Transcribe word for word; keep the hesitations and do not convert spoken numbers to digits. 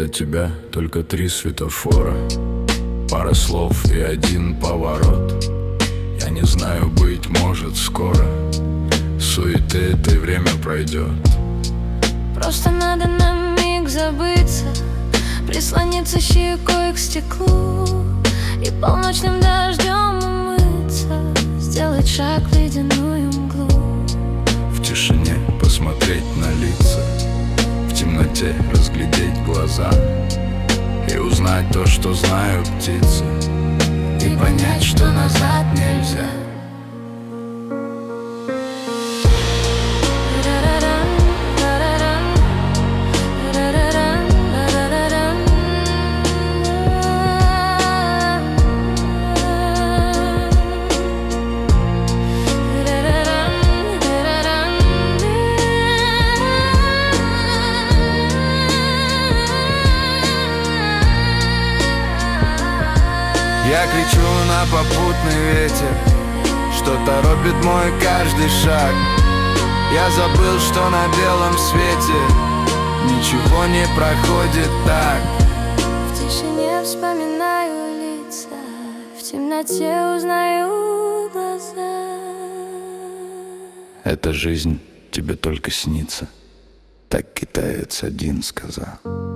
для тебя только три светофора, пара слов и один поворот. Я не знаю, быть может скоро суеты этой время пройдет. Просто надо на миг забыться, прислониться щекой к стеклу и полночным дождем умыться, сделать шаг в ледяную мглу. В тишине посмотреть на лица, в темноте разглядеть глаза и узнать то, что знают птицы, и понять, что назад нельзя. Я кричу на попутный ветер, что торопит мой каждый шаг. Я забыл, что на белом свете ничего не проходит так. В тишине вспоминаю лица, в темноте узнаю глаза. Эта жизнь тебе только снится, так китаец один сказал.